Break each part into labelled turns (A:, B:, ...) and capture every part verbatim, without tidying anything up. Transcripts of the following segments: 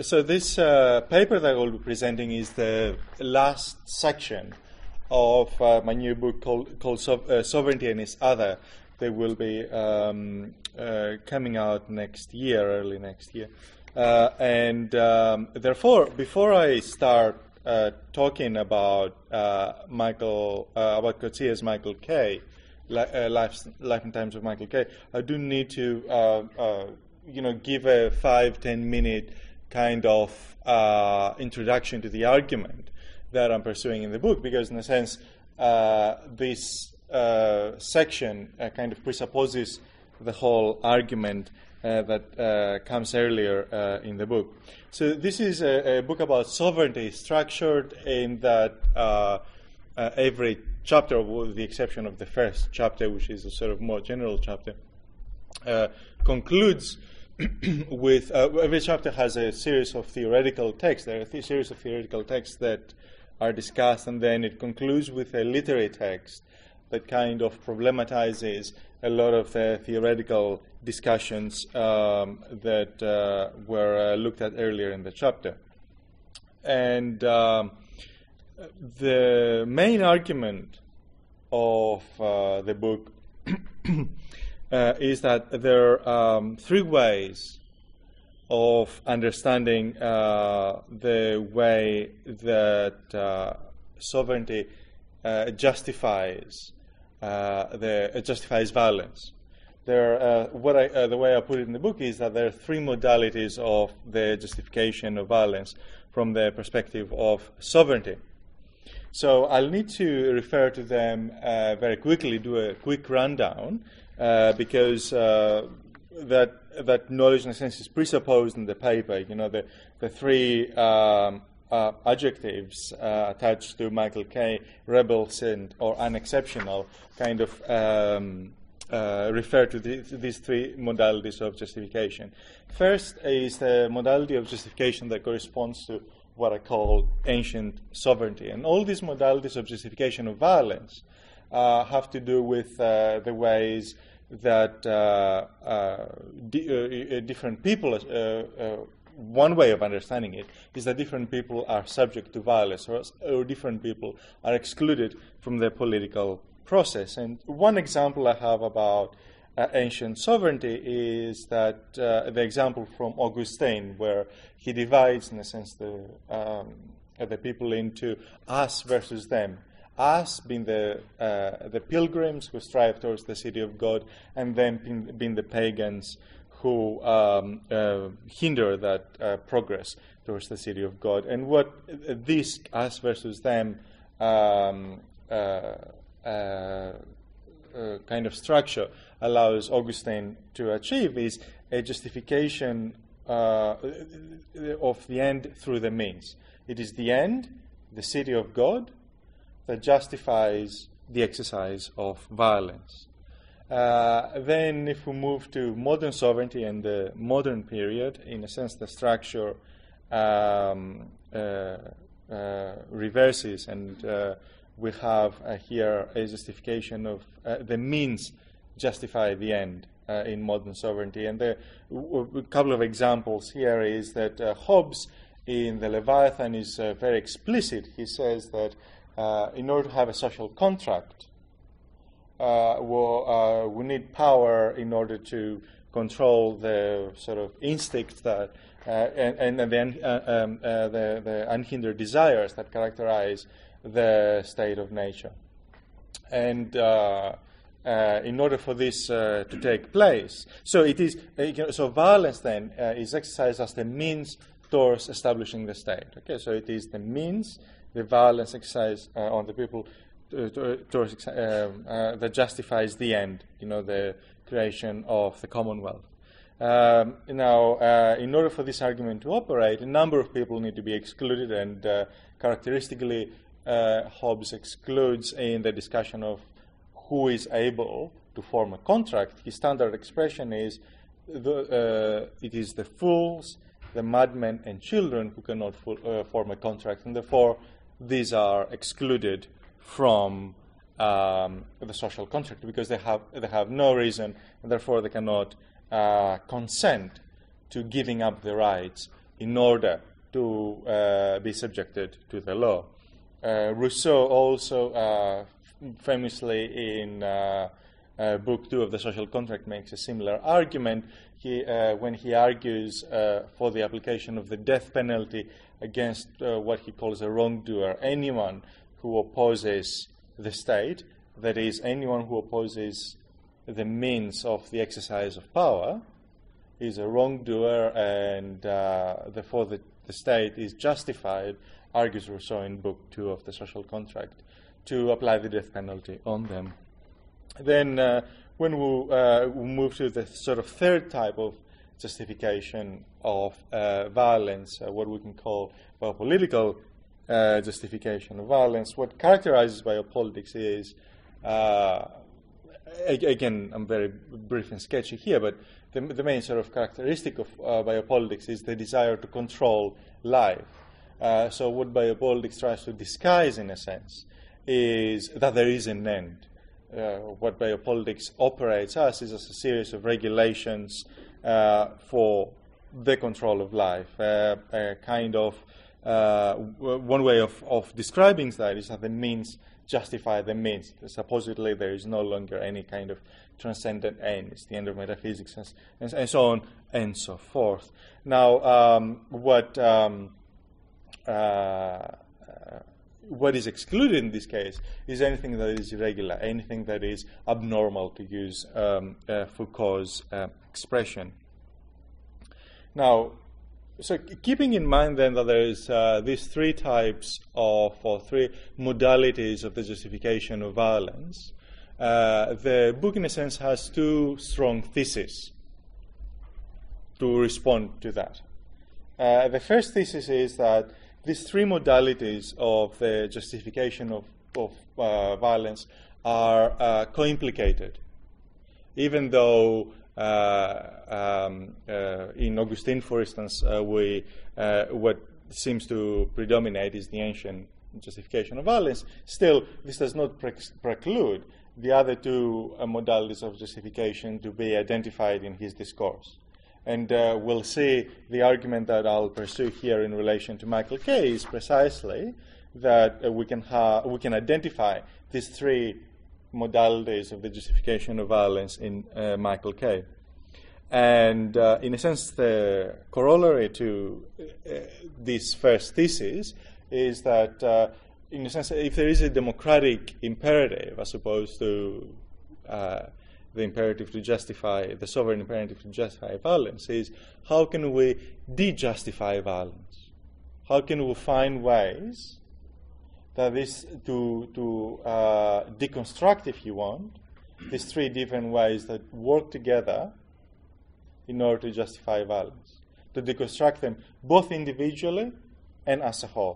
A: so this uh, paper that I will be presenting is the last section of uh, my new book called, called so- uh, Sovereignty and Its Other. They will be um, uh, coming out next year, early next year. Uh, and um, therefore, before I start uh, talking about uh, Michael, uh, about Coetzee's Michael K., li- uh, Life, Life and Times of Michael K., I do need to, uh, uh, you know, give a five, ten minute kind of uh, introduction to the argument that I'm pursuing in the book, because in a sense, uh, this uh, section uh, kind of presupposes the whole argument uh, that uh, comes earlier uh, in the book. So this is a, a book about sovereignty, structured in that uh, uh, every chapter, with the exception of the first chapter, which is a sort of more general chapter, uh, concludes with uh, every chapter has a series of theoretical texts. There are a th- series of theoretical texts that are discussed, and then it concludes with a literary text that kind of problematizes a lot of the theoretical discussions um, that uh, were uh, looked at earlier in the chapter. And um, the main argument of uh, the book uh, is that there are um, three ways of understanding uh, the way that uh, sovereignty uh, justifies uh, the uh, justifies violence. There, uh, what I, uh, the way I put it in the book is that there are three modalities of the justification of violence from the perspective of sovereignty. So I'll need to refer to them uh, very quickly, do a quick rundown, uh, because uh, that that knowledge, in a sense, is presupposed in the paper. You know, the the three um, uh, adjectives uh, attached to Michael K., rebels and or unexceptional, kind of um, uh, refer to, the, to these three modalities of justification. First is the modality of justification that corresponds to what I call ancient sovereignty. And all these modalities of justification of violence uh, have to do with uh, the ways that uh, uh, di- uh, different people, uh, uh, one way of understanding it is that different people are subject to violence, or, or different people are excluded from the political process. And one example I have about Uh, ancient sovereignty is that uh, the example from Augustine, where he divides, in a sense, the um, uh, the people into us versus them. Us being the uh, the pilgrims who strive towards the city of God, and them being, being the pagans who um, uh, hinder that uh, progress towards the city of God. And what uh, this us versus them um, uh, uh, Uh, kind of structure allows Augustine to achieve is a justification uh, of the end through the means. It is the end, the city of God, that justifies the exercise of violence. Uh, then if we move to modern sovereignty and the modern period, in a sense the structure um, uh, uh, reverses, and uh, we have uh, here a justification of uh, the means justify the end uh, in modern sovereignty. And the, w- a couple of examples here is that uh, Hobbes in the Leviathan is uh, very explicit. He says that uh, in order to have a social contract, uh, we'll, uh, we need power in order to control the sort of instincts that uh, and, and the, uh, um, uh, the, the unhindered desires that characterize the state of nature. And uh, uh, in order for this uh, to take place, so it is uh, so violence then uh, is exercised as the means towards establishing the state. Okay, so it is the means, the violence exercised uh, on the people to, to, towards um, uh, that justifies the end. You know, the creation of the Commonwealth. Um, now, uh, in order for this argument to operate, a number of people need to be excluded, and uh, characteristically, Uh, Hobbes excludes in the discussion of who is able to form a contract. His standard expression is the, uh, it is the fools, the madmen, and children who cannot fo- uh, form a contract, and therefore these are excluded from um, the social contract because they have they have no reason, and therefore they cannot uh, consent to giving up the rights in order to uh, be subjected to the law. Uh, Rousseau also uh, famously in uh, uh, Book Two of the Social Contract makes a similar argument. He, uh, when he argues uh, for the application of the death penalty against uh, what he calls a wrongdoer, anyone who opposes the state, that is, anyone who opposes the means of the exercise of power, is a wrongdoer, and uh, therefore the, the state is justified, argues Rousseau in Book Two of the Social Contract, to apply the death penalty on them. Then uh, when we, uh, we move to the sort of third type of justification of uh, violence, uh, what we can call biopolitical uh, justification of violence, what characterizes biopolitics is, uh, again, I'm very brief and sketchy here, but the, the main sort of characteristic of uh, biopolitics is the desire to control life. Uh, so what biopolitics tries to disguise, in a sense, is that there is an end. Uh, what biopolitics operates as is as a series of regulations uh, for the control of life. Uh, a kind of uh, w- one way of, of describing that is that the means justify the means. Supposedly, there is no longer any kind of transcendent end. It's the end of metaphysics, and, and, and so on and so forth. Now, um, what um, uh, What is excluded in this case is anything that is irregular, anything that is abnormal, to use um, uh, Foucault's uh, expression. Now, so keeping in mind then that there is uh, these three types of, or three modalities of the justification of violence, uh, the book in a sense has two strong theses to respond to that. Uh, the first thesis is that these three modalities of the justification of, of uh, violence are uh, co-implicated, even though uh, um, uh, in Augustine, for instance, uh, we uh, what seems to predominate is the ancient justification of violence. Still, this does not pre- preclude the other two uh, modalities of justification to be identified in his discourse. And uh, we'll see the argument that I'll pursue here in relation to Michael Kay is precisely that uh, we can ha- we can identify these three modalities of the justification of violence in uh, Michael Kay. And uh, in a sense, the corollary to uh, this first thesis is that, uh, in a sense, if there is a democratic imperative as opposed to uh, the imperative to justify, the sovereign imperative to justify violence, is how can we de-justify violence? How can we find ways that this, to, to uh, deconstruct, if you want, these three different ways that work together in order to justify violence, to deconstruct them both individually and as a whole.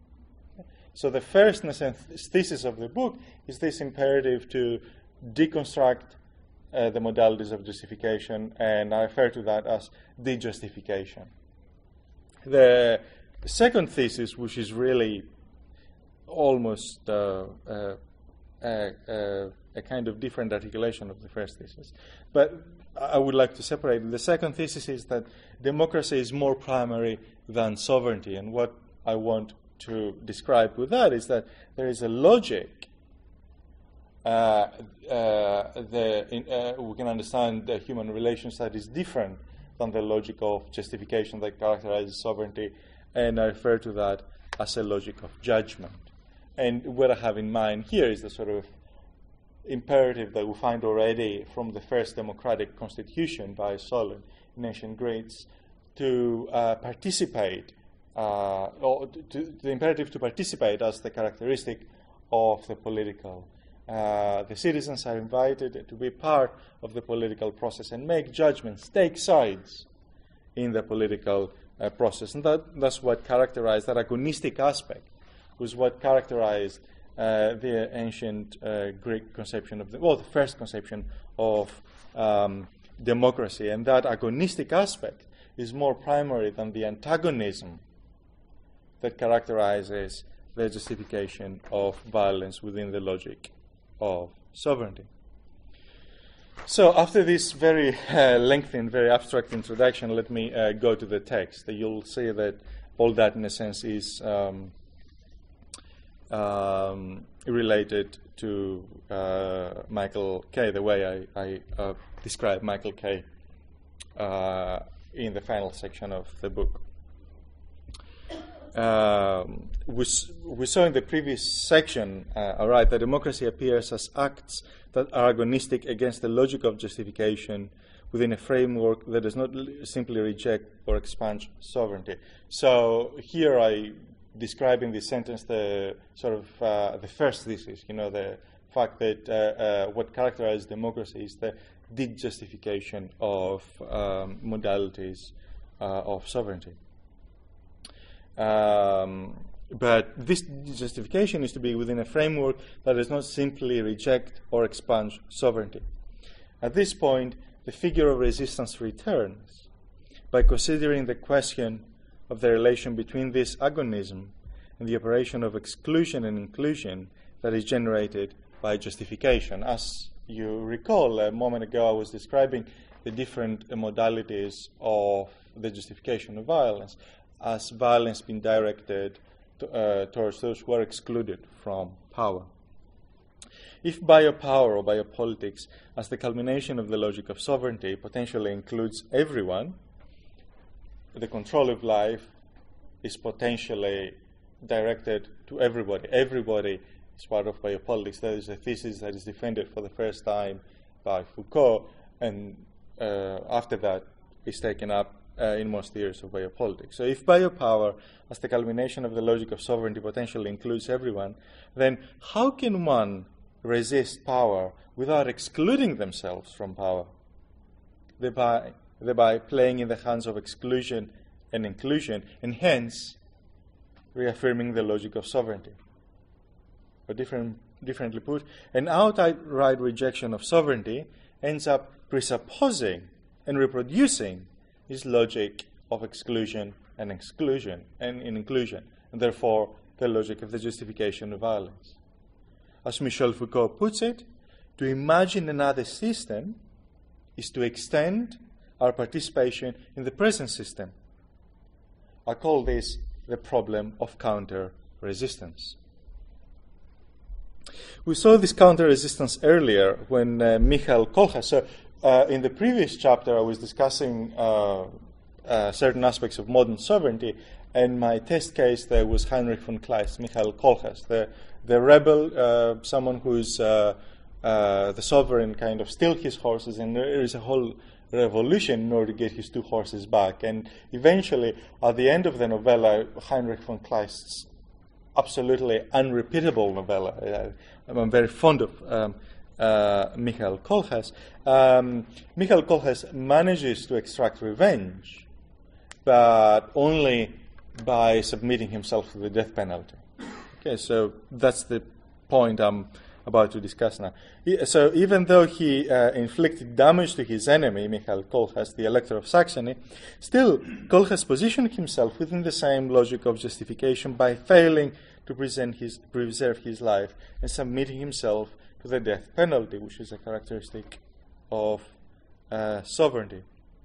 A: So the first thesis of the book is this imperative to deconstruct Uh, the modalities of justification, and I refer to that as de-justification. The second thesis, which is really almost uh, uh, a, a, a kind of different articulation of the first thesis, but I would like to separate. The second thesis is that democracy is more primary than sovereignty, and what I want to describe with that is that there is a logic Uh, uh, the, in, uh, we can understand the human relations that is different than the logic of justification that characterizes sovereignty, and I refer to that as a logic of judgment. And what I have in mind here is the sort of imperative that we find already from the first democratic constitution by Solon in ancient Greece to uh, participate, uh, or to, to the imperative to participate as the characteristic of the political. Uh, the citizens are invited to be part of the political process and make judgments, take sides in the political uh, process. And that, that's what characterized, that agonistic aspect was what characterized uh, the ancient uh, Greek conception of the, well, the first conception of um, democracy. And that agonistic aspect is more primary than the antagonism that characterizes the justification of violence within the logic of sovereignty. So after this very uh, lengthy and very abstract introduction, let me uh, go to the text. You'll see that all that, in a sense, is um, um, related to uh, Michael Kay, the way I, I uh, describe Michael Kay uh, in the final section of the book. Um, we, s- we saw in the previous section, uh, all right, that democracy appears as acts that are agonistic against the logic of justification within a framework that does not l- simply reject or expand sovereignty. So here I describe in this sentence the sort of uh, the first thesis, you know, the fact that uh, uh, what characterizes democracy is the de-justification of um, modalities uh, of sovereignty. Um, but this justification is to be within a framework that does not simply reject or expunge sovereignty. At this point, the figure of resistance returns by considering the question of the relation between this agonism and the operation of exclusion and inclusion that is generated by justification. As you recall, a moment ago I was describing the different uh, modalities of the justification of violence as violence being directed to, uh, towards those who are excluded from power. If biopower or biopolitics, as the culmination of the logic of sovereignty, potentially includes everyone, the control of life is potentially directed to everybody. Everybody is part of biopolitics. That is a thesis that is defended for the first time by Foucault, and uh, after that is taken up Uh, in most theories of biopolitics. So if biopower, as the culmination of the logic of sovereignty, potentially includes everyone, then how can one resist power without excluding themselves from power, thereby, thereby playing in the hands of exclusion and inclusion, and hence reaffirming the logic of sovereignty? Or different, differently put, an outright rejection of sovereignty ends up presupposing and reproducing is logic of exclusion and exclusion and in inclusion, and therefore the logic of the justification of violence. As Michel Foucault puts it, to imagine another system is to extend our participation in the present system. I call this the problem of counter-resistance. We saw this counter-resistance earlier when uh, Michael Kohlhaas, so Uh, in the previous chapter, I was discussing uh, uh, certain aspects of modern sovereignty, and my test case there was Heinrich von Kleist, Michael Kohlhaas, the, the rebel, uh, someone who's uh, uh, the sovereign kind of steals his horses, and there is a whole revolution in order to get his two horses back. And eventually, at the end of the novella, Heinrich von Kleist's absolutely unrepeatable novella, uh, I'm very fond of um, Uh, Michael Kohlhaas. Um, Michael Kohlhaas manages to extract revenge, but only by submitting himself to the death penalty. Okay, so that's the point I'm about to discuss now. So even though he uh, inflicted damage to his enemy, Michael Kohlhaas, the Elector of Saxony, still Kohlhaas positioned himself within the same logic of justification by failing to present his, preserve his life and submitting himself to the death penalty, which is a characteristic of uh, sovereignty.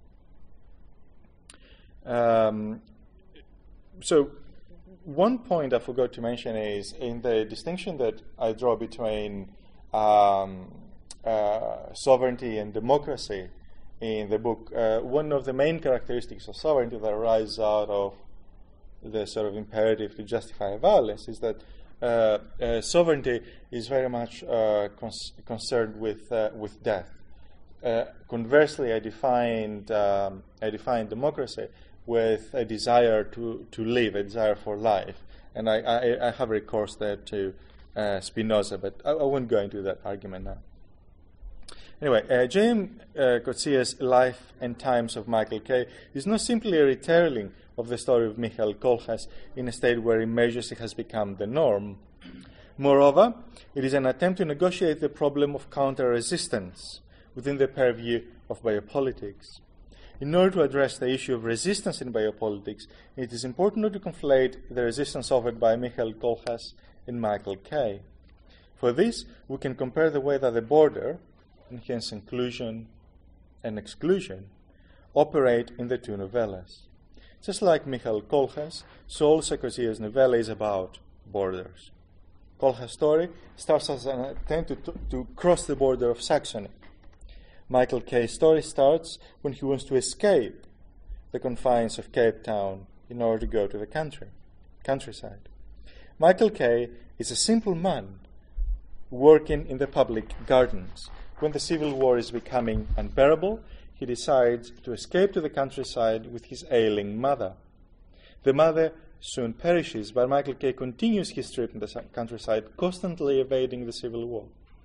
A: Um, so one point I forgot to mention is in the distinction that I draw between um, uh, sovereignty and democracy in the book, uh, one of the main characteristics of sovereignty that arises out of the sort of imperative to justify violence is that Uh, uh, sovereignty is very much uh, cons- concerned with uh, with death. Uh, conversely, I defined um, I defined democracy with a desire to, to live, a desire for life, and I, I, I have recourse there to uh, Spinoza, but I, I won't go into that argument now. Anyway, uh, J M Uh, Coetzee's Life and Times of Michael Kay is not simply a retelling of the story of Michael Kohlhaas in a state where emergency has become the norm. Moreover, it is an attempt to negotiate the problem of counter-resistance within the purview of biopolitics. In order to address the issue of resistance in biopolitics, it is important not to conflate the resistance offered by Michael Kohlhaas and Michael Kay. For this, we can compare the way that the border, and hence inclusion and exclusion, operate in the two novellas. Just like Michael Kolchas, Saul Sarkozier's novella is about borders. Kolchas' story starts as an attempt to, to cross the border of Saxony. Michael Kay's story starts when he wants to escape the confines of Cape Town in order to go to the country, countryside. Michael Kay is a simple man working in the public gardens. When the civil war is becoming unbearable, he decides to escape to the countryside with his ailing mother. The mother soon perishes, but Michael Kay continues his trip in the countryside, constantly evading the civil war.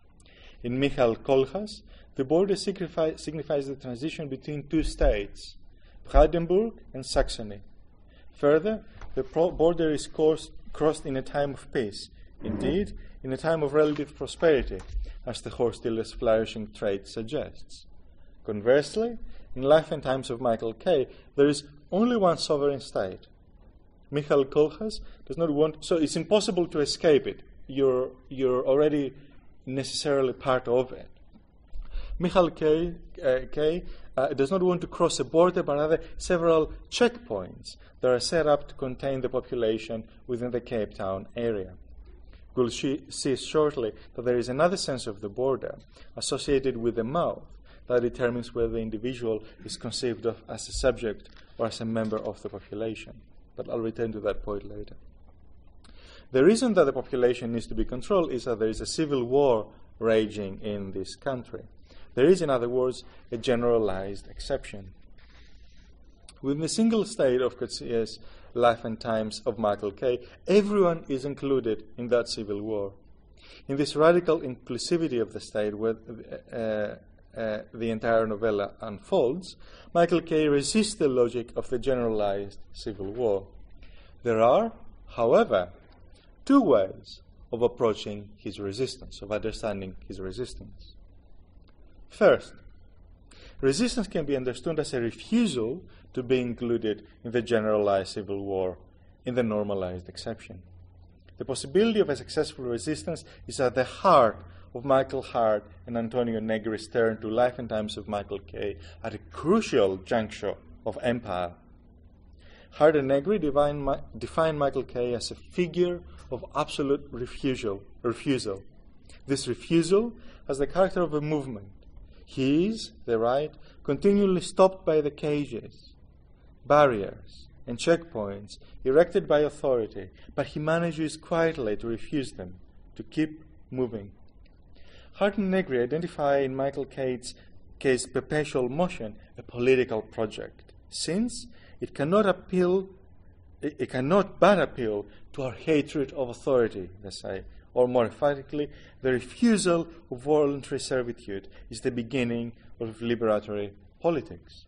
A: In Michael Kolchas, the border signifies the transition between two states, Brandenburg and Saxony. Further, the pro- border is course, crossed in a time of peace, indeed, in a time of relative prosperity, as the horse dealer's flourishing trade suggests. Conversely, in Life and Times of Michael Kay, there is only one sovereign state. Michael Kolchas does not want, so it's impossible to escape it. You're, you're already necessarily part of it. Michael Kay, uh, Kay uh, does not want to cross a border, but rather several checkpoints that are set up to contain the population within the Cape Town area. We'll see shortly that there is another sense of the border associated with the mouth that determines whether the individual is conceived of as a subject or as a member of the population. But I'll return to that point later. The reason that the population needs to be controlled is that there is a civil war raging in this country. There is, in other words, a generalized exception. Within the single state of Coetzee's Life and Times of Michael Kay, everyone is included in that civil war. In this radical inclusivity of the state, where uh, uh, the entire novella unfolds, Michael Kay resists the logic of the generalized civil war. There are, however, two ways of approaching his resistance, of understanding his resistance. First, resistance can be understood as a refusal to be included in the generalized civil war, in the normalized exception. The possibility of a successful resistance is at the heart of Michael Hart and Antonio Negri's turn to Life and Times of Michael Kay at a crucial juncture of empire. Hart and Negri define, define Michael Kay as a figure of absolute refusal. refusal. This refusal has the character of a movement. He is, they write, continually stopped by the cages, barriers, and checkpoints erected by authority, but he manages quietly to refuse them, to keep moving. Hart and Negri identify in Michael Kay's case perpetual motion a political project, since it cannot appeal, it, it cannot but appeal to our hatred of authority, they say, or more emphatically, the refusal of voluntary servitude is the beginning of liberatory politics.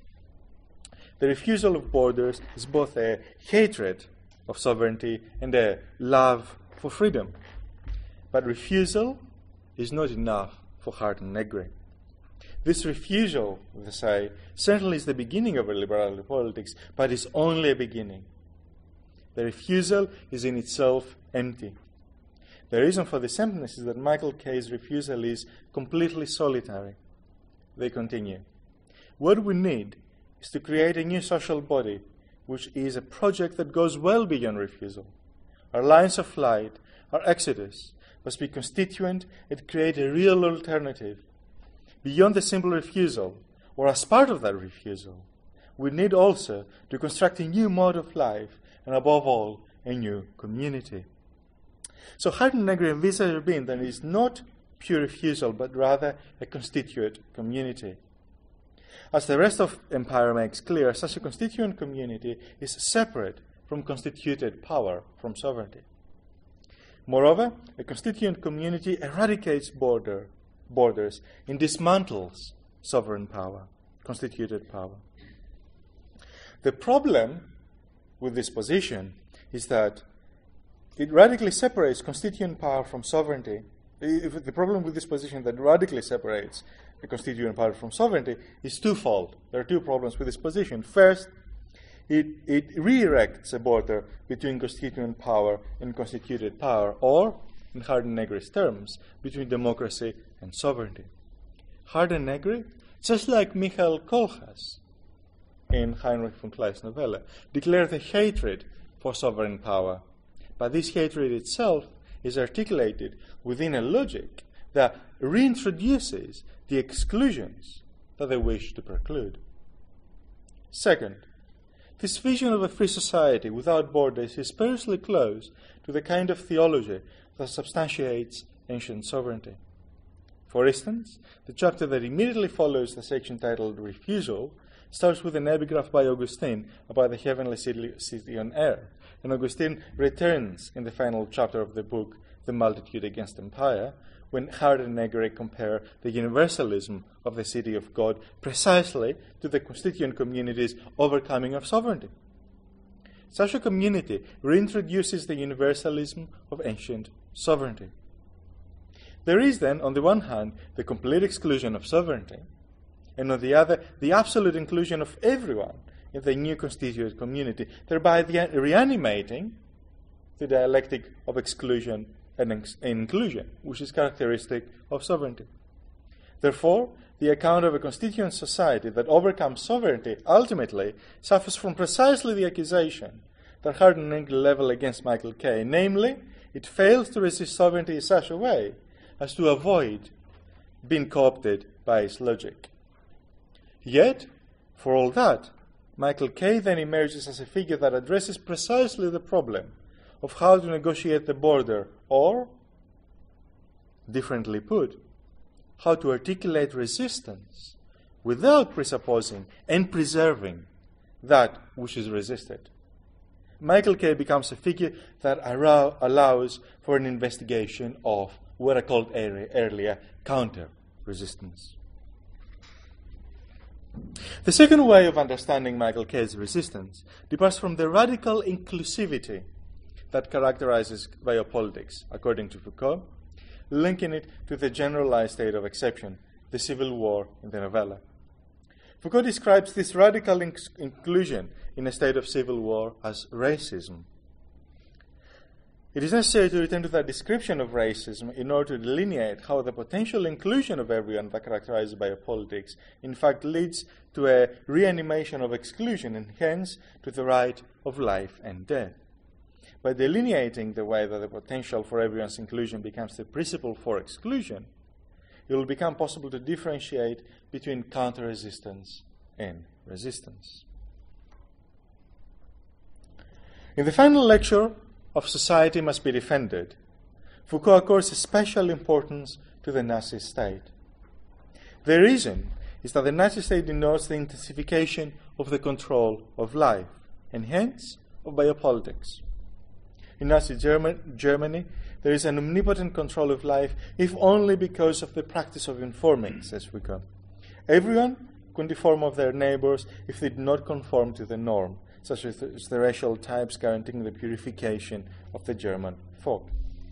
A: The refusal of borders is both a hatred of sovereignty and a love for freedom. But refusal is not enough for Hart and Negri. This refusal, they say, certainly is the beginning of a liberatory politics, but is only a beginning. The refusal is in itself empty. The reason for this emptiness is that Michael Kay's refusal is completely solitary. They continue. What we need is to create a new social body, which is a project that goes well beyond refusal. Our lines of flight, our exodus, must be constituent and create a real alternative. Beyond the simple refusal, or as part of that refusal, we need also to construct a new mode of life, and above all, a new community. So Hart and Negri envisage a being that is not pure refusal, but rather a constituent community. As the rest of Empire makes clear, such a constituent community is separate from constituted power, from sovereignty. Moreover, a constituent community eradicates border, borders and dismantles sovereign power, constituted power. The problem with this position is that it radically separates constituent power from sovereignty. If the problem with this position that radically separates the constituent power from sovereignty is twofold. There are two problems with this position. First, it, it re-erects a border between constituent power and constituted power, or, in Hart and Negri's terms, between democracy and sovereignty. Hardenegger, just like Michael Kohlhaas in Heinrich von Kleist's novella, declare the hatred for sovereign power. But this hatred itself is articulated within a logic that reintroduces the exclusions that they wish to preclude. Second, this vision of a free society without borders is perilously close to the kind of theology that substantiates ancient sovereignty. For instance, the chapter that immediately follows the section titled Refusal starts with an epigraph by Augustine about the heavenly city on earth, and Augustine returns in the final chapter of the book, The Multitude Against Empire, when Hardenegger compare the universalism of the city of God precisely to the constituent community's overcoming of sovereignty. Such a community reintroduces the universalism of ancient sovereignty. There is then, on the one hand, the complete exclusion of sovereignty, and on the other, the absolute inclusion of everyone in the new constituent community, thereby the, reanimating the dialectic of exclusion and, ex- and inclusion, which is characteristic of sovereignty. Therefore, the account of a constituent society that overcomes sovereignty ultimately suffers from precisely the accusation that Hardenegger leveled against Michael Kay, namely, it fails to resist sovereignty in such a way as to avoid being co-opted by its logic. Yet, for all that, Michael Kay then emerges as a figure that addresses precisely the problem of how to negotiate the border, or, differently put, how to articulate resistance without presupposing and preserving that which is resisted. Michael Kay becomes a figure that arou- allows for an investigation of what I called earlier counter-resistance. The second way of understanding Michael Kay's resistance departs from the radical inclusivity that characterizes biopolitics, according to Foucault, linking it to the generalized state of exception, the civil war in the novella. Foucault describes this radical inc- inclusion in a state of civil war as racism. It is necessary to return to that description of racism in order to delineate how the potential inclusion of everyone that characterizes biopolitics in fact leads to a reanimation of exclusion and hence to the right of life and death. By delineating the way that the potential for everyone's inclusion becomes the principle for exclusion, it will become possible to differentiate between counter-resistance and resistance. In the final lecture of Society Must Be Defended, Foucault accords a special importance to the Nazi state. The reason is that the Nazi state denotes the intensification of the control of life, and hence of biopolitics. In Nazi German, Germany, there is an omnipotent control of life, if only because of the practice of informing, says Foucault. Everyone could inform of their neighbors if they did not conform to the norm, such as the, as the racial types guaranteeing the purification of the German folk.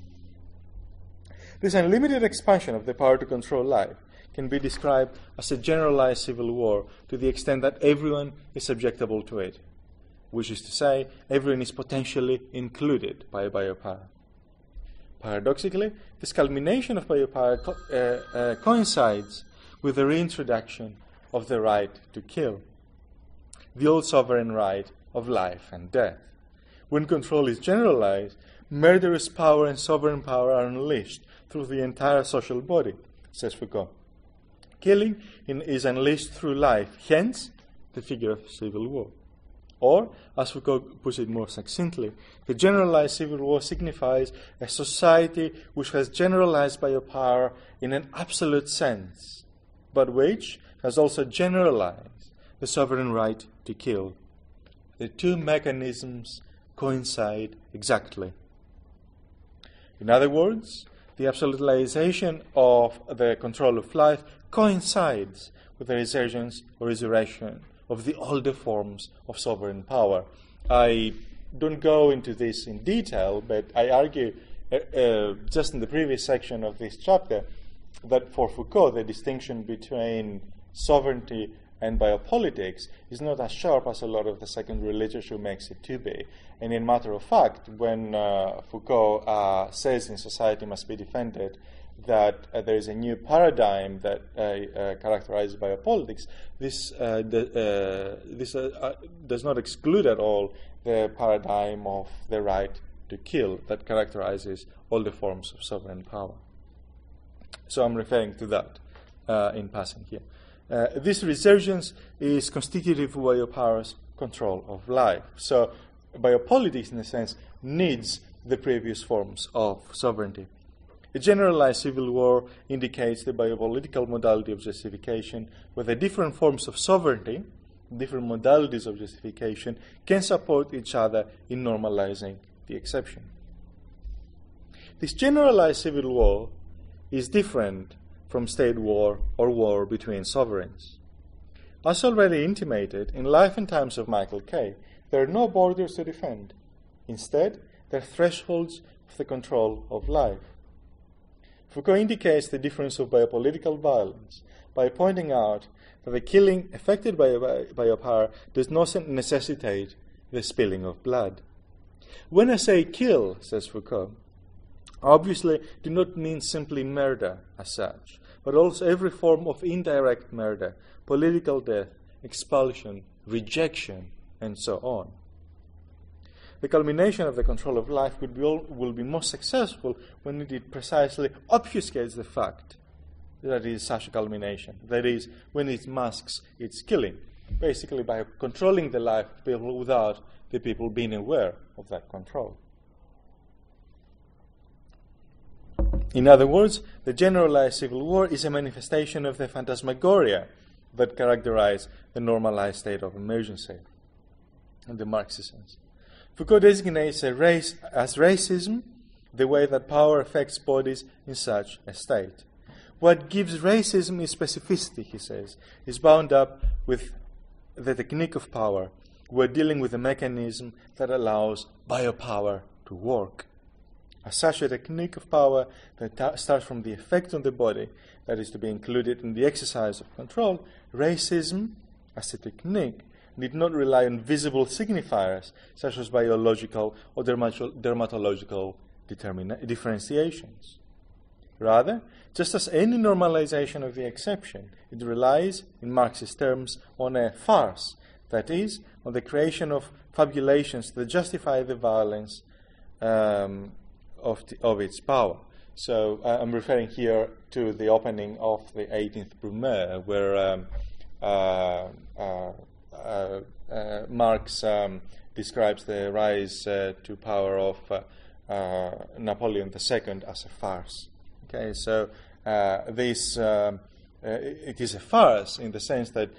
A: This unlimited expansion of the power to control life can be described as a generalized civil war to the extent that everyone is subjectable to it, which is to say, everyone is potentially included by biopower. Paradoxically, this culmination of biopower co- uh, uh, coincides with the reintroduction of the right to kill, the old sovereign right of life and death. When control is generalized, murderous power and sovereign power are unleashed through the entire social body, says Foucault. Killing in, is unleashed through life, hence the figure of civil war. Or, as Foucault puts it more succinctly, the generalized civil war signifies a society which has generalized biopower in an absolute sense, but which has also generalized the sovereign right to kill. The two mechanisms coincide exactly. In other words, the absolutization of the control of life coincides with the resurgence or resurrection of the older forms of sovereign power. I don't go into this in detail, but I argue uh, uh, just in the previous section of this chapter that for Foucault the distinction between sovereignty and biopolitics is not as sharp as a lot of the secondary literature makes it to be. And in matter of fact, when uh, Foucault uh, says in Society Must Be Defended that uh, there is a new paradigm that uh, uh, characterizes biopolitics, this, uh, the, uh, this uh, uh, does not exclude at all the paradigm of the right to kill that characterizes all the forms of sovereign power. So I'm referring to that uh, in passing here. Uh, this resurgence is constitutive of biopower's control of life. So biopolitics, in a sense, needs the previous forms of sovereignty. A generalized civil war indicates the biopolitical modality of justification, where the different forms of sovereignty, different modalities of justification, can support each other in normalizing the exception. This generalized civil war is different from state war or war between sovereigns. As already intimated, in Life and Times of Michael Kay, there are no borders to defend. Instead, there are thresholds of the control of life. Foucault indicates the difference of biopolitical violence by pointing out that the killing effected by biopower does not necessitate the spilling of blood. When I say kill, says Foucault, I obviously do not mean simply murder as such, but also every form of indirect murder, political death, expulsion, rejection, and so on. The culmination of the control of life would be all, will be most successful when it precisely obfuscates the fact that it is such a culmination. That is, when it masks its killing, basically by controlling the life of people without the people being aware of that control. In other words, the generalized civil war is a manifestation of the phantasmagoria that characterize the normalized state of emergency in the Marxist sense. Foucault designates a race as racism the way that power affects bodies in such a state. What gives racism its specificity, he says, is bound up with the technique of power. We're dealing with a mechanism that allows biopower to work. As such, a technique of power that ta- starts from the effect on the body that is to be included in the exercise of control, racism, as a technique, did not rely on visible signifiers such as biological or dermato- dermatological determina- differentiations. Rather, just as any normalization of the exception, it relies, in Marxist terms, on a farce, that is, on the creation of fabulations that justify the violence um, of, the, of its power. So uh, I'm referring here to the opening of the eighteenth Brumaire, where um, uh, uh, uh, uh, Marx um, describes the rise uh, to power of uh, uh, Napoleon the Second as a farce. Okay, so uh, this um, uh, it is a farce in the sense that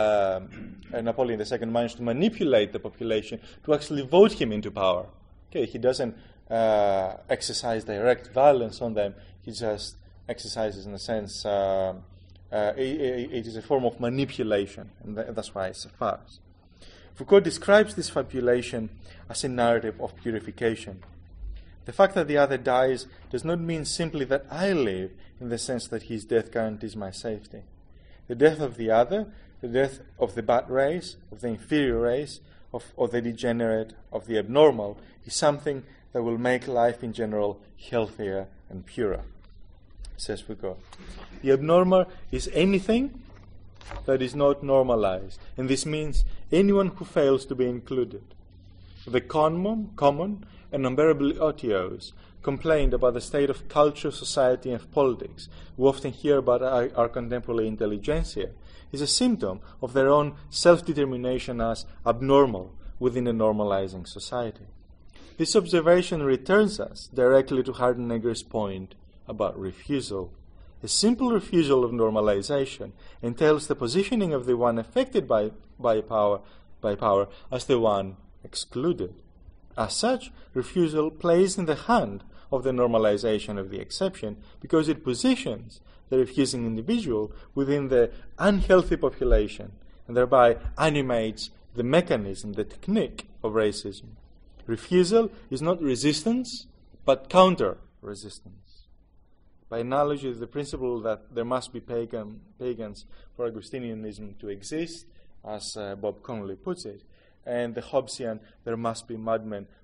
A: um, Napoleon the Second managed to manipulate the population to actually vote him into power. Okay, he doesn't uh, exercise direct violence on them. He just exercises, in a sense, uh, uh, it, it is a form of manipulation, and th- that's why it's a farce. Foucault describes this fabulation as a narrative of purification. The fact that the other dies does not mean simply that I live in the sense that his death guarantees my safety. The death of the other, the death of the bad race, of the inferior race, of, of the degenerate, of the abnormal, is something that will make life in general healthier and purer, says Foucault. The abnormal is anything that is not normalized, and this means anyone who fails to be included. The common, common and unbearably odious complaint about the state of culture, society, and politics we often hear about our, our contemporary intelligentsia is a symptom of their own self-determination as abnormal within a normalizing society. This observation returns us directly to Hardenegger's point about refusal. A simple refusal of normalization entails the positioning of the one affected by, by, power, by power as the one excluded. As such, refusal plays in the hand of the normalization of the exception because it positions the refusing individual within the unhealthy population and thereby animates the mechanism, the technique of racism. Refusal is not resistance, but counter-resistance. By analogy, the principle that there must be pagan, pagans for Augustinianism to exist, as uh, Bob Connolly puts it, and the Hobbesian, there must be madmen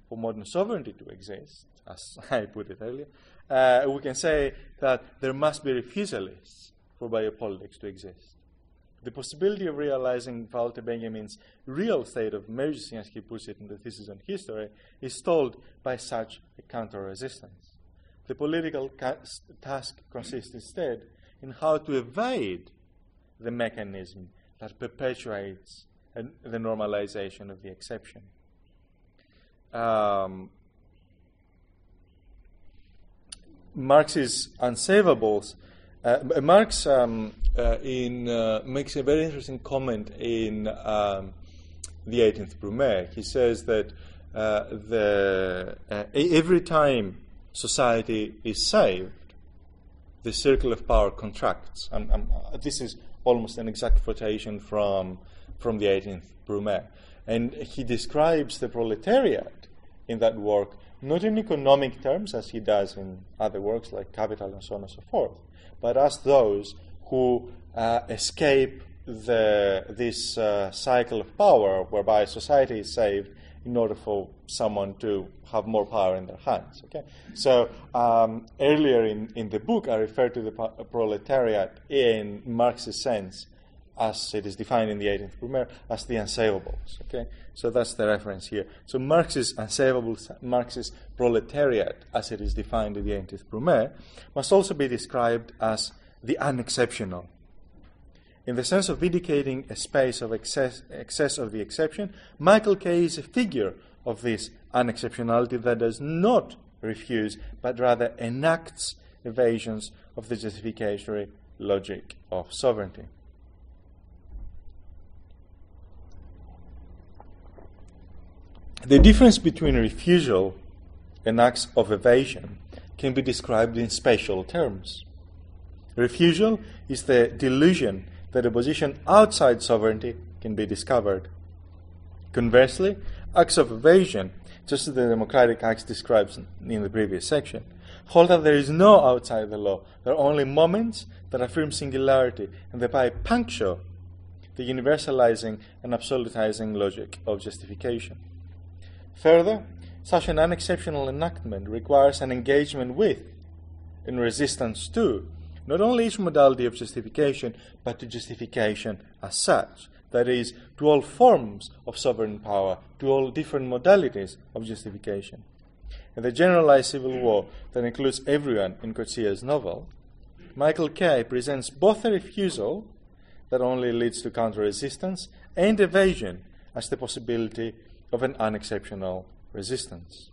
A: for modern sovereignty to exist, as I put it earlier, uh, we can say that there must be refusalists for biopolitics to exist. The possibility of realizing Walter Benjamin's real state of emergency, as he puts it in the thesis on history, is stalled by such a counter-resistance. The political ca- task consists instead in how to evade the mechanism that perpetuates an, the normalization of the exception. Um, Marx's unsavables. Uh, Marx um, uh, in, uh, makes a very interesting comment in um, the eighteenth Brumaire. He says that uh, the, uh, every time society is saved, the circle of power contracts. And, and uh, this is almost an exact quotation from, from the eighteenth Brumaire. And he describes the proletariat in that work not in economic terms, as he does in other works like Capital and so on and so forth, but as those who uh, escape the, this uh, cycle of power whereby society is saved in order for someone to have more power in their hands. Okay? So um, earlier in, in the book, I referred to the po- proletariat in Marx's sense, as it is defined in the eighteenth Brumaire, as the unsavables. Okay? So that's the reference here. So Marx's unsavables, Marx's proletariat, as it is defined in the eighteenth Brumaire, must also be described as the unexceptional. In the sense of indicating a space of excess, excess of the exception, Michael Kay is a figure of this unexceptionality that does not refuse, but rather enacts evasions of the justificatory logic of sovereignty. The difference between refusal and acts of evasion can be described in spatial terms. Refusal is the delusion that a position outside sovereignty can be discovered. Conversely, acts of evasion, just as the Democratic Acts describes in the previous section, hold that there is no outside the law. There are only moments that affirm singularity and thereby puncture the universalizing and absolutizing logic of justification. Further, such an unexceptional enactment requires an engagement with, and resistance to, not only each modality of justification, but to justification as such, that is, to all forms of sovereign power, to all different modalities of justification. In the generalized civil war that includes everyone in Coetzee novel, Michael Kay presents both a refusal that only leads to counter-resistance and evasion as the possibility of an unexceptional resistance.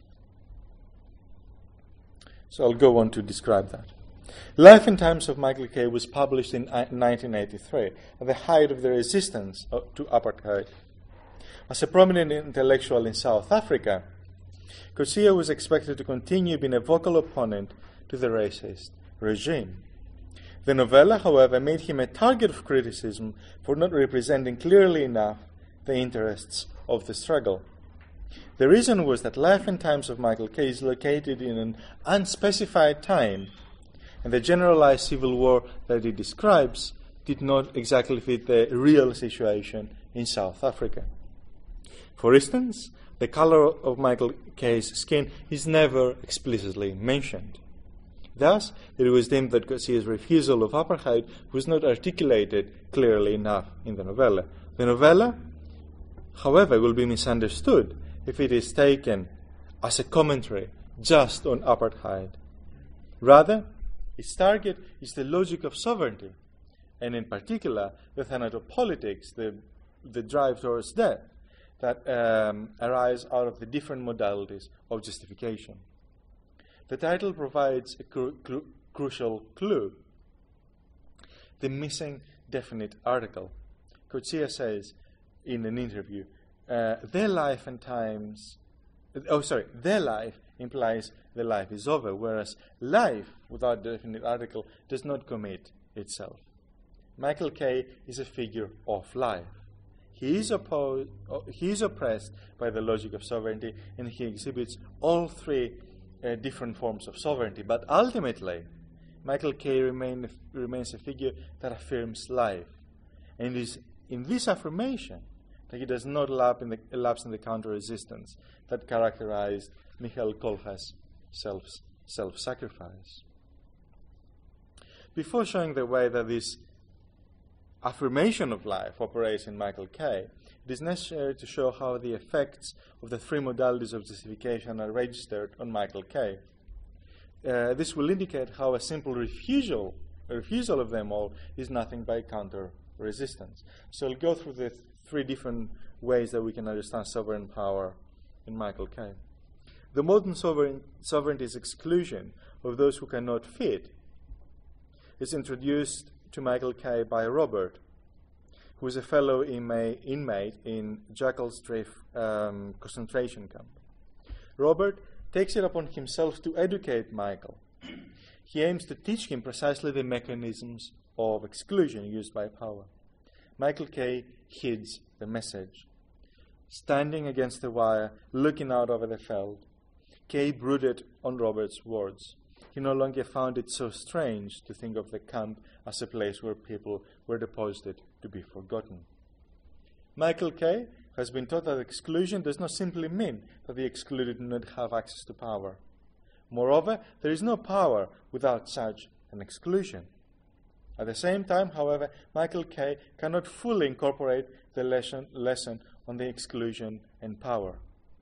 A: So I'll go on to describe that. Life and Times of Michael Kay was published in nineteen eighty-three, at the height of the resistance to apartheid. As a prominent intellectual in South Africa, Coetzee was expected to continue being a vocal opponent to the racist regime. The novella, however, made him a target of criticism for not representing clearly enough the interests of the struggle. The reason was that Life and Times of Michael Kay is located in an unspecified time, and the generalized civil war that it describes did not exactly fit the real situation in South Africa. For instance, the color of Michael Kay's skin is never explicitly mentioned. Thus, it was deemed that Coetzee's refusal of apartheid was not articulated clearly enough in the novella. The novella, however, will be misunderstood if it is taken as a commentary just on apartheid. Rather, its target is the logic of sovereignty, and in particular, the thanatopolitics, the, the drive towards death, that um, arise out of the different modalities of justification. The title provides a cru- cru- crucial clue: the missing definite article. Coetzee says in an interview, uh, their life and times, oh sorry, their life implies the life is over, whereas life without definite article does not commit itself. Michael Kay is a figure of life. He is, opposed, he is oppressed by the logic of sovereignty, and he exhibits all three uh, different forms of sovereignty. But ultimately, Michael Kay remain, remains a figure that affirms life. And it is in this affirmation that he does not lapse in the, lapse in the counter-resistance that characterized Mikhail Kolha's self, self-sacrifice. Before showing the way that this affirmation of life operates in Michael K., it is necessary to show how the effects of the three modalities of justification are registered on Michael K. Uh, this will indicate how a simple refusal, a refusal of them all is nothing but counter-resistance. So I'll go through the th- three different ways that we can understand sovereign power in Michael K. The modern sovereign, sovereignty's exclusion of those who cannot fit is introduced to Michael K. by Robert, who is a fellow inmate, inmate in Jackal's Drift um, concentration camp. Robert takes it upon himself to educate Michael. He aims to teach him precisely the mechanisms of exclusion used by power. Michael K. heeds the message. Standing against the wire, looking out over the field, K. brooded on Robert's words. He no longer found it so strange to think of the camp as a place where people were deposited to be forgotten. Michael K. has been taught that exclusion does not simply mean that the excluded do not have access to power. Moreover, there is no power without such an exclusion. At the same time, however, Michael K. cannot fully incorporate the lesson, lesson on the exclusion and power.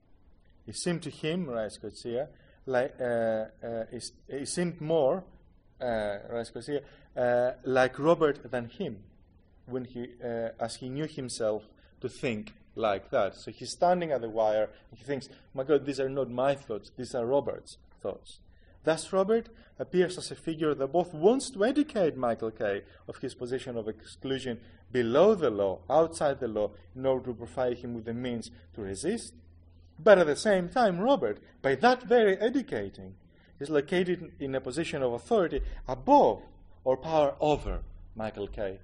A: It seemed to him, writes Coetzee, like uh, uh, it, it seemed more, uh, writes Coetzee, uh, like Robert than him, when he, uh, as he knew himself to think like that. So he's standing at the wire and he thinks, my God, these are not my thoughts, these are Robert's thoughts. Thus Robert appears as a figure that both wants to educate Michael K. of his position of exclusion below the law, outside the law, in order to provide him with the means to resist, but at the same time Robert, by that very educating, is located in a position of authority above or power over Michael K.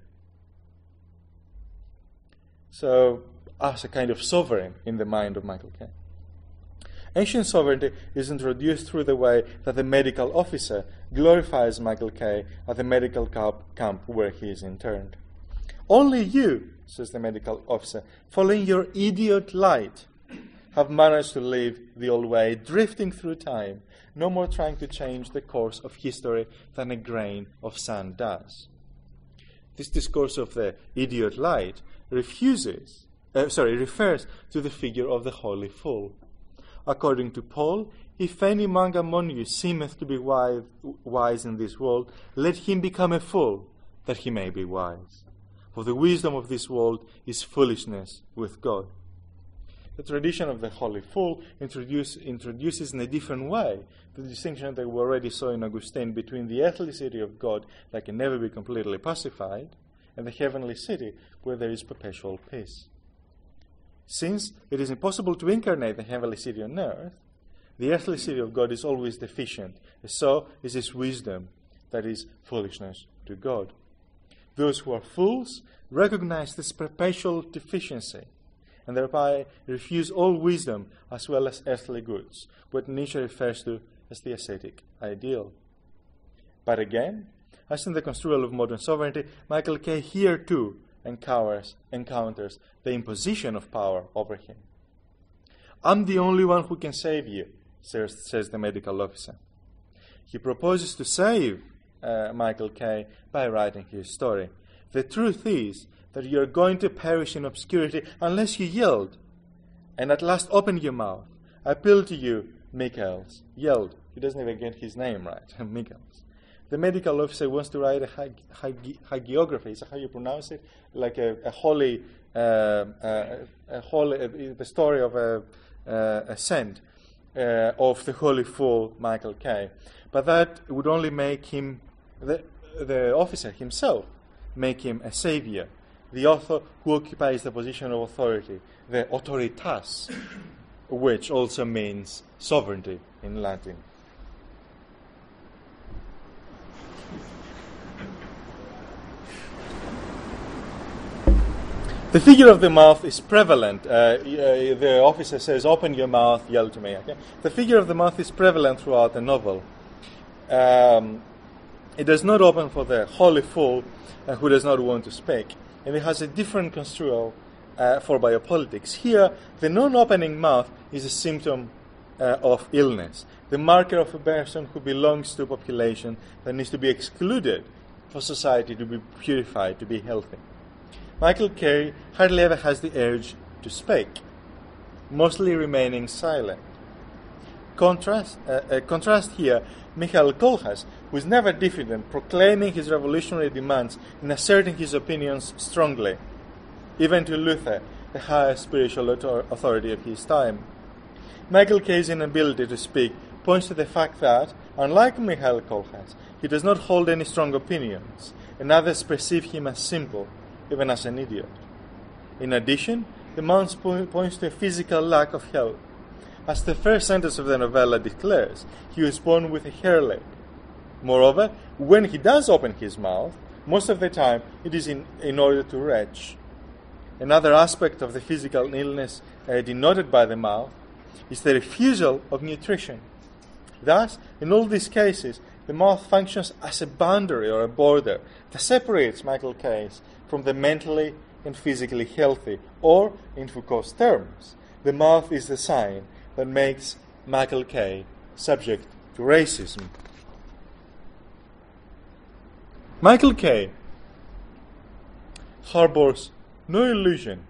A: So, as a kind of sovereign in the mind of Michael K. Ancient sovereignty is introduced through the way that the medical officer glorifies Michael K. at the medical camp where he is interned. Only you, says the medical officer, following your idiot light, have managed to live the old way, drifting through time, no more trying to change the course of history than a grain of sand does. This discourse of the idiot light refuses, uh, sorry, refers to the figure of the holy fool. According to Paul, if any man among you seemeth to be wise, wise in this world, let him become a fool, that he may be wise. For the wisdom of this world is foolishness with God. The tradition of the holy fool introduce, introduces in a different way the distinction that we already saw in Augustine between the earthly city of God that can never be completely pacified and the heavenly city where there is perpetual peace. Since it is impossible to incarnate the heavenly city on earth, the earthly city of God is always deficient, and so is his wisdom, that is foolishness to God. Those who are fools recognize this perpetual deficiency, and thereby refuse all wisdom as well as earthly goods, what Nietzsche refers to as the ascetic ideal. But again, as in the construal of modern sovereignty, Michael K. here too encounters, encounters the imposition of power over him. I'm the only one who can save you, says, says the medical officer. He proposes to save uh, Michael K. by writing his story. The truth is that you are going to perish in obscurity unless you yield, and at last open your mouth. I appeal to you, Michaels. Yield. He doesn't even get his name right, Michaels. The medical officer wants to write a hagi- hagi- hagiography. Is that how you pronounce it? Like a, a holy, uh, uh, a holy, uh, the story of a, uh, a saint uh, of the holy fool Michael K. But that would only make him, the, the officer himself, make him a savior, the author who occupies the position of authority, the autoritas, which also means sovereignty in Latin. The figure of the mouth is prevalent. Uh, uh, the officer says, open your mouth, yell to me. Okay? The figure of the mouth is prevalent throughout the novel. Um, it does not open for the holy fool uh, who does not want to speak. And it has a different construal uh, for biopolitics. Here, the non-opening mouth is a symptom uh, of illness, the marker of a person who belongs to a population that needs to be excluded for society to be purified, to be healthy. Michael Carey hardly ever has the urge to speak, mostly remaining silent. Contrast, uh, uh, contrast here Michael Kohlhaas, who is never diffident, proclaiming his revolutionary demands and asserting his opinions strongly, even to Luther, the highest spiritual authority of his time. Michael Carey's inability to speak points to the fact that, unlike Michael Kohlhaas, he does not hold any strong opinions, and others perceive him as simple, even as an idiot. In addition, the Mounts po- points to a physical lack of health. As the first sentence of the novella declares, he was born with a hair leg. Moreover, when he does open his mouth, most of the time it is in, in order to retch. Another aspect of the physical illness uh, denoted by the mouth is the refusal of nutrition. Thus, in all these cases, the mouth functions as a boundary or a border that separates Michael Case from the mentally and physically healthy, or, in Foucault's terms, the mouth is the sign that makes Michael K. subject to racism. Michael K. harbors no illusion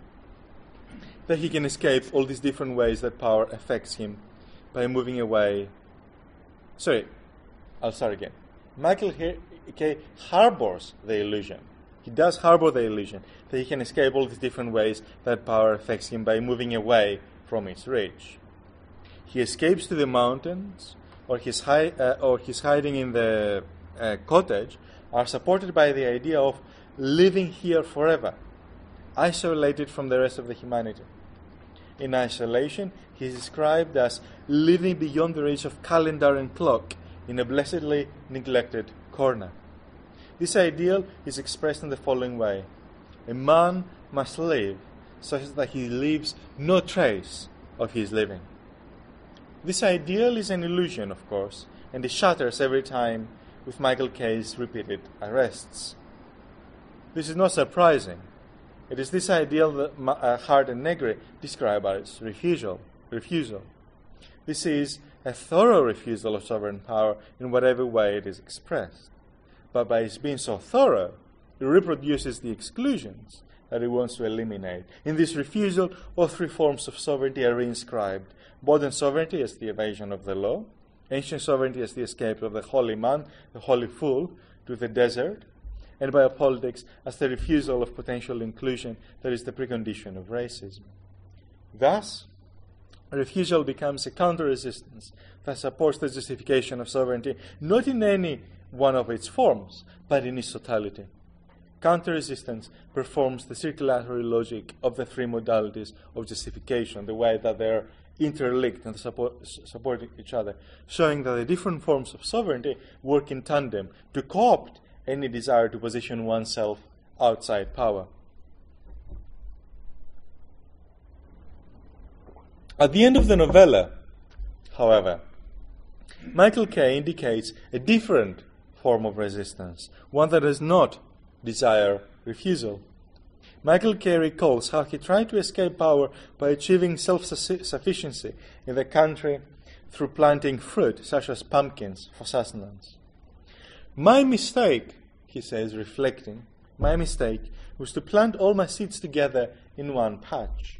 A: that he can escape all these different ways that power affects him by moving away. Sorry, I'll start again. Michael K. harbors the illusion. He does harbor the illusion that he can escape all these different ways that power affects him by moving away from its reach. He escapes to the mountains, or his, hi- uh, or his hiding in the uh, cottage are supported by the idea of living here forever, isolated from the rest of the humanity. In isolation, he is described as living beyond the reach of calendar and clock in a blessedly neglected corner. This ideal is expressed in the following way: a man must live such that he leaves no trace of his living. This ideal is an illusion, of course, and it shatters every time with Michael K's repeated arrests. This is not surprising. It is this ideal that uh, Hart and Negri describe as refusal. refusal. This is a thorough refusal of sovereign power in whatever way it is expressed. But by its being so thorough, it reproduces the exclusions that it wants to eliminate. In this refusal, all three forms of sovereignty are reinscribed. Modern sovereignty as the evasion of the law, ancient sovereignty as the escape of the holy man, the holy fool, to the desert, and biopolitics as the refusal of potential inclusion that is the precondition of racism. Thus, refusal becomes a counter-resistance that supports the justification of sovereignty, not in any one of its forms, but in its totality. Counter-resistance performs the circulatory logic of the three modalities of justification, the way that they're interlinked and support, support each other, showing that the different forms of sovereignty work in tandem to co-opt any desire to position oneself outside power. At the end of the novella, however, Michael K. indicates a different form of resistance, one that does not desire refusal. Michael K. recalls how he tried to escape power by achieving self-sufficiency in the country through planting fruit, such as pumpkins, for sustenance. My mistake, he says, reflecting, my mistake was to plant all my seeds together in one patch.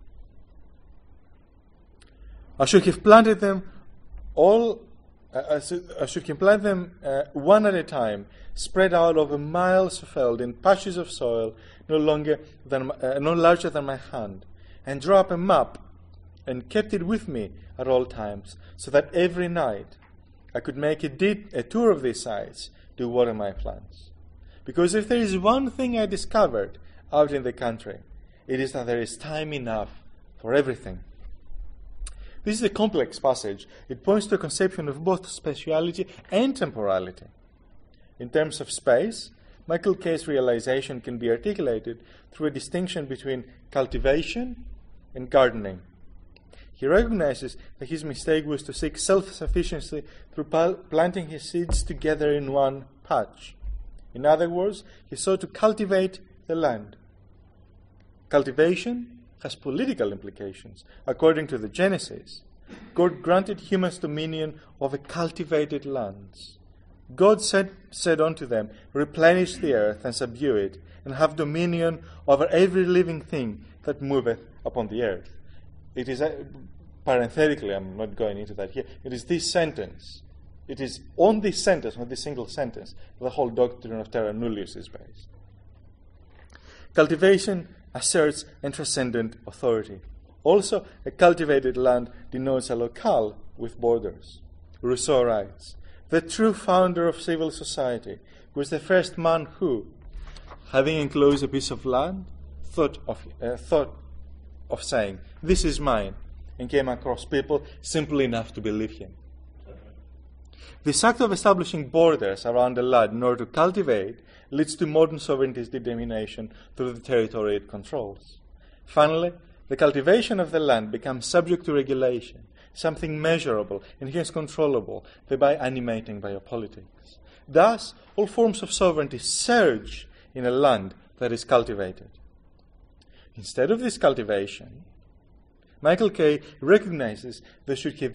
A: I should have planted them all, uh, I, should, I should have planted them uh, one at a time, spread out over miles of field in patches of soil no longer than uh, no larger than my hand, and draw up a map and kept it with me at all times, so that every night I could make a, did, a tour of these sites to water my plants. Because if there is one thing I discovered out in the country, it is that there is time enough for everything. This is a complex passage. It points to a conception of both spatiality and temporality. In terms of space, Michael K's realization can be articulated through a distinction between cultivation and gardening. He recognizes that his mistake was to seek self-sufficiency through pal- planting his seeds together in one patch. In other words, he sought to cultivate the land. Cultivation has political implications. According to the Genesis, God granted humans dominion over cultivated lands. God said, said unto them, replenish the earth and subdue it, and have dominion over every living thing that moveth upon the earth. It is, uh, parenthetically, I'm not going into that here, it is this sentence, it is on this sentence, on this single sentence, the whole doctrine of terra nullius is based. Cultivation asserts a transcendent authority. Also, a cultivated land denotes a locale with borders. Rousseau writes, the true founder of civil society was the first man who, having enclosed a piece of land, thought of, uh, thought of saying, this is mine, and came across people simple enough to believe him. This act of establishing borders around a land in order to cultivate leads to modern sovereignty's determination through the territory it controls. Finally, the cultivation of the land becomes subject to regulation, something measurable and hence controllable, thereby animating biopolitics. Thus, all forms of sovereignty surge in a land that is cultivated. Instead of this cultivation, Michael Kay recognizes they should have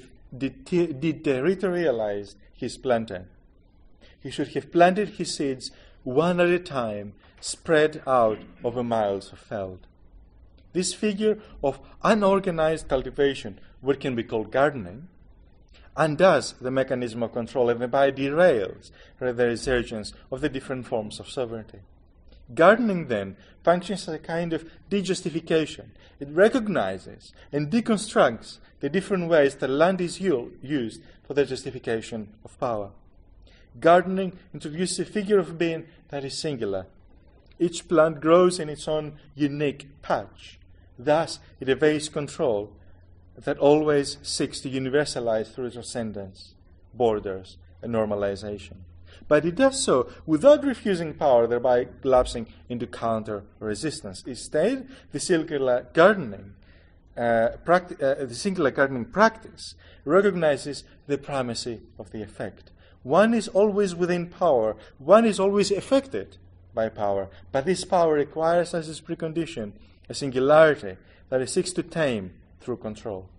A: deterritorialized his planting. He should have planted his seeds one at a time, spread out over miles of veld. This figure of unorganized cultivation, what can be called gardening, undoes the mechanism of control and thereby derails the resurgence of the different forms of sovereignty. Gardening, then, functions as a kind of dejustification. It recognizes and deconstructs the different ways that land is used for the justification of power. Gardening introduces a figure of being that is singular. Each plant grows in its own unique patch. Thus, it evades control that always seeks to universalize through transcendence, borders, and normalization. But it does so without refusing power, thereby lapsing into counter-resistance. Instead, the singular gardening, uh, practi- uh, the singular gardening practice recognizes the primacy of the effect. One is always within power. One is always affected by power. But this power requires as its precondition a singularity that it seeks to tame through control.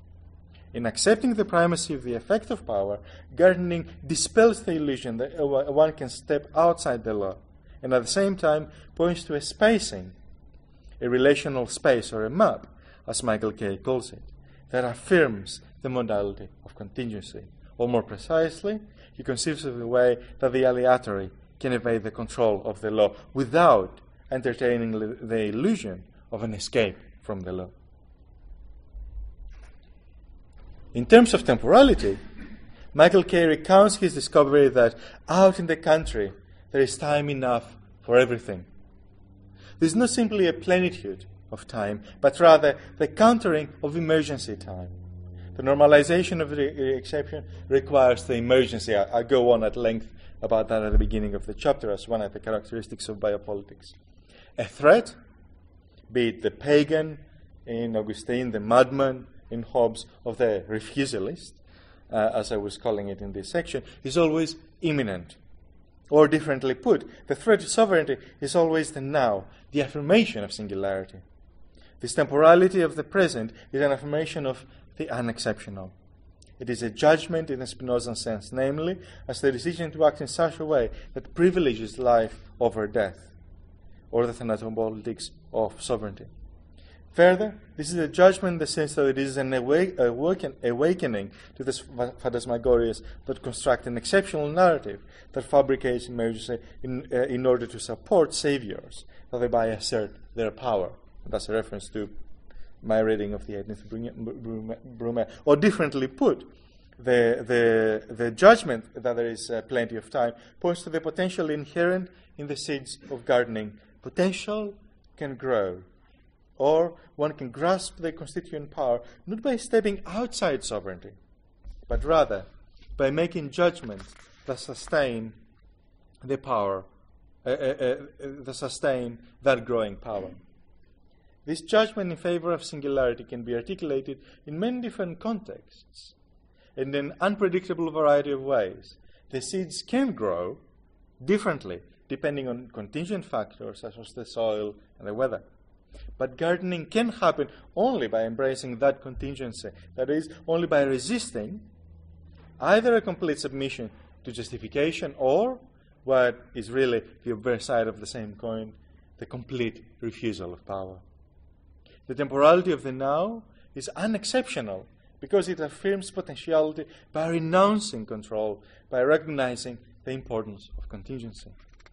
A: In accepting the primacy of the effect of power, gardening dispels the illusion that one can step outside the law, and at the same time points to a spacing, a relational space or a map, as Michael Kay calls it, that affirms the modality of contingency. Or more precisely, he conceives of the way that the aleatory can evade the control of the law without entertaining the illusion of an escape from the law. In terms of temporality, Michael Kay recounts his discovery that out in the country there is time enough for everything. There is not simply a plenitude of time, but rather the countering of emergency time. The normalization of the exception requires the emergency. I, I go on at length about that at the beginning of the chapter as one of the characteristics of biopolitics. A threat, be it the pagan in Augustine, the madman in Hobbes, of the refusalist, uh, as I was calling it in this section, is always imminent. Or differently put, the threat to sovereignty is always the now, the affirmation of singularity. This temporality of the present is an affirmation of the unexceptional. It is a judgment in the Spinozan sense, namely, as the decision to act in such a way that privileges life over death, or the thanatopolitics of sovereignty. Further, this is a judgment in the sense that it is an awake, awaken, awakening to the phantasmagories that construct an exceptional narrative that fabricates emergency in, uh, in order to support saviors, that thereby assert their power. That's a reference to my reading of the Edith Brumaire. Or differently put, the, the, the judgment that there is uh, plenty of time points to the potential inherent in the seeds of gardening. Potential can grow. Or one can grasp the constituent power not by stepping outside sovereignty, but rather by making judgments that sustain the power, uh, uh, uh, that sustain that growing power. This judgment in favor of singularity can be articulated in many different contexts, in an unpredictable variety of ways. The seeds can grow differently depending on contingent factors such as the soil and the weather. But gardening can happen only by embracing that contingency, that is, only by resisting either a complete submission to justification or, what is really the obverse side of the same coin, the complete refusal of power. The temporality of the now is unexceptional because it affirms potentiality by renouncing control, by recognizing the importance of contingency.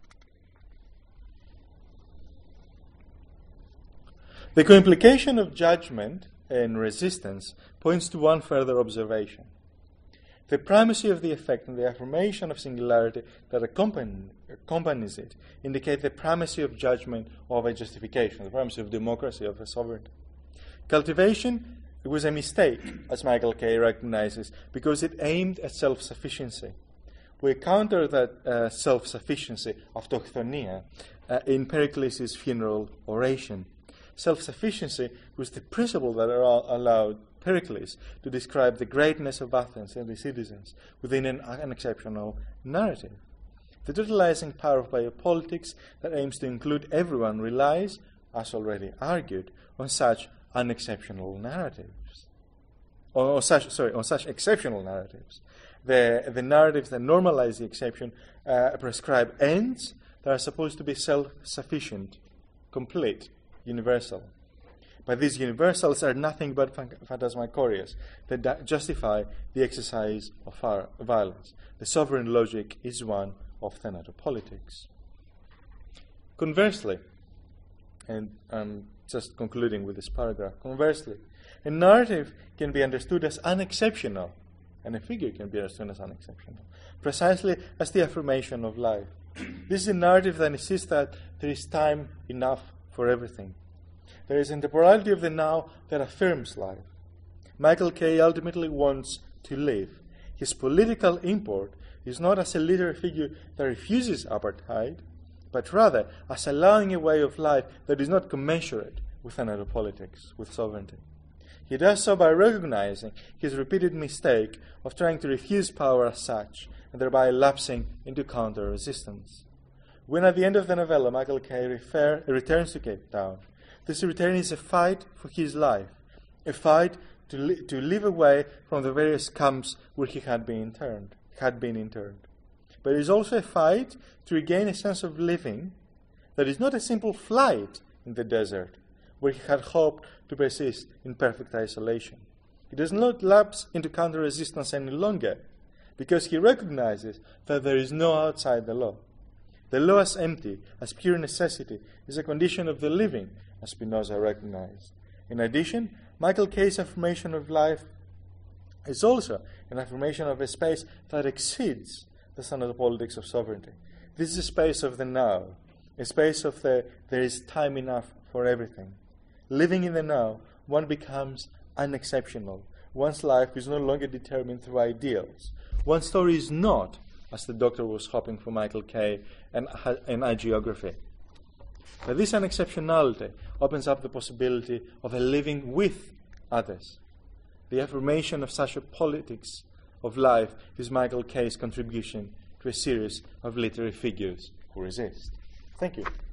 A: The co-implication of judgment and resistance points to one further observation. The primacy of the effect and the affirmation of singularity that accompany, accompanies it indicate the primacy of judgment over justification, the primacy of democracy, of a sovereignty. Cultivation was a mistake, as Michael Kay recognizes, because it aimed at self-sufficiency. We counter that uh, self-sufficiency, autochthonia, uh, in Pericles' funeral oration. Self-sufficiency was the principle that allowed Pericles to describe the greatness of Athens and the citizens within an unexceptional narrative. The totalizing power of biopolitics that aims to include everyone relies, as already argued, on such unexceptional narratives. Or, or such, sorry, on such exceptional narratives. The, the narratives that normalize the exception uh, prescribe ends that are supposed to be self-sufficient, complete, universal. But these universals are nothing but phantasmagorias that justify the exercise of violence. The sovereign logic is one of thanatopolitics. Conversely, and I'm just concluding with this paragraph, conversely, a narrative can be understood as unexceptional, and a figure can be understood as unexceptional, precisely as the affirmation of life. This is a narrative that insists that there is time enough for everything. There is a temporality of the now that affirms life. Michael Kay ultimately wants to live. His political import is not as a literary figure that refuses apartheid, but rather as allowing a way of life that is not commensurate with thanatopolitics, with sovereignty. He does so by recognizing his repeated mistake of trying to refuse power as such, and thereby lapsing into counter-resistance. When at the end of the novella Michael Kay refer, returns to Cape Town, this return is a fight for his life, a fight to, li- to live away from the various camps where he had been interned, had been interned. But it is also a fight to regain a sense of living that is not a simple flight in the desert, where he had hoped to persist in perfect isolation. He does not lapse into counter-resistance any longer, because he recognizes that there is no outside the law. The law as empty, as pure necessity, is a condition of the living, as Spinoza recognized. In addition, Michael Kay's affirmation of life is also an affirmation of a space that exceeds the thanatopolitics of sovereignty. This is a space of the now, a space of the there is time enough for everything. Living in the now, one becomes unexceptional. One's life is no longer determined through ideals. One's story is not, as the Doctor was hoping for Michael Kay, an, an hagiography. But this unexceptionality opens up the possibility of a living with others. The affirmation of such a politics of life is Michael Kay's contribution to a series of literary figures who resist. Thank you.